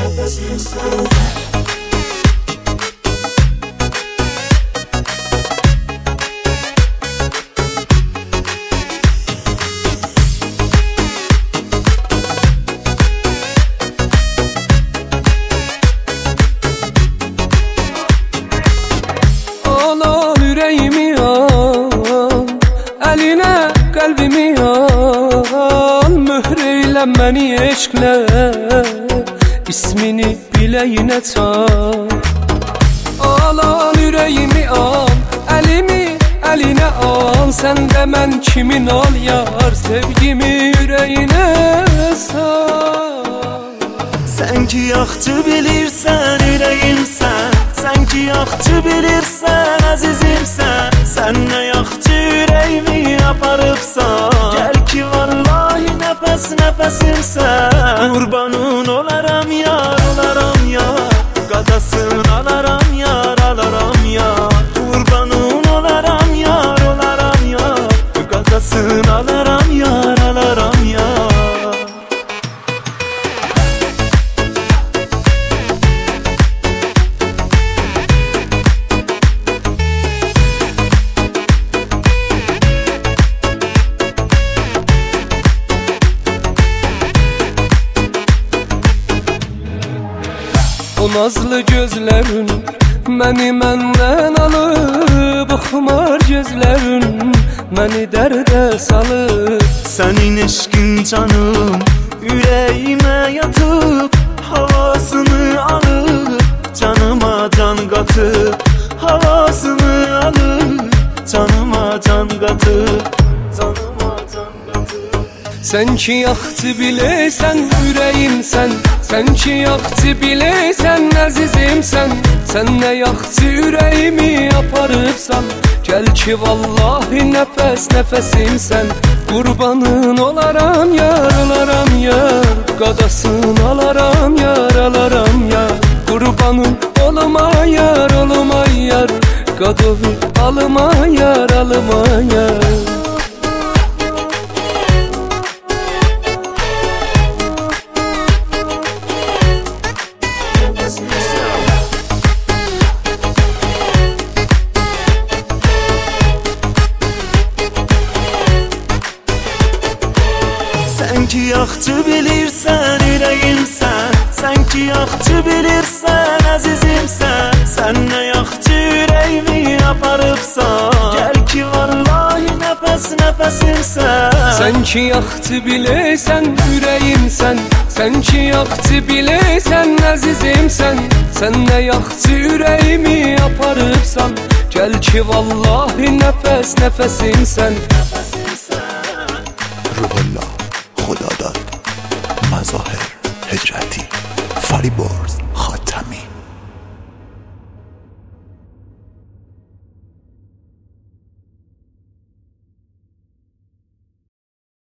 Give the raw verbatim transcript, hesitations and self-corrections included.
nəfəsimsən. Qəlbimi al, mühreylə məni eşqlə, ismini biləyinə çal. Al, al, ürəyimi al, əlimi əlinə al, sən də mən kimin ol yar, sevgimi ürəyinə sal. Sən ki yaxşı bilirsən ürəyimsən, sən ki yaxşı bilirsən əzizimsən, sən nə yaxşı ürəyimi aparıbsan, gəl ki vallahi nəfəs nəfəsimsən. Qurbanın olaram yar, olaram yar, qadasın alaram yar, alaram yar. Qurbanın olaram yar, olaram yar, qadasın alaram yar, alaram yar. O nazlı gözlərin məni məndən alıb, xumar gözlərin məni dərdə salıb. Sənin eşqin canım ürəyimə yatıb, havasını alıb, canıma can qatıb, havasını alıb, canıma can qatıb, canıma can qatıb. Sən ki yaxşı bilirsən ürəyimsən, sən ki yaxşı bilirsən əzizimsən, sən nə yaxşı ürəyimi aparıbsan, gəl ki vallahi nəfəs nəfəsimsən. Qurbanın olaram yar, olaram yar, qadasın alaram yar, alaram yar. Qurbanın olma yar, olma yar, qadovu alma yar, alma yar. Sən ki yaxşı bilirsən ürəyimsən, sən ki yaxşı bilirsən əzizimsən, sən nə yaxşı ürəyimi aparıbsan, gəl ki vallahi nəfəs nəfəsimsən. Sən ki yaxşı bilirsən ürəyimsən, sən ki yaxşı bilirsən əzizimsən, sən nə yaxşı ürəyimi aparıbsan, gəl ki vallahi nəfəs nəfəsimsən. روح الله خدا داد مظاهر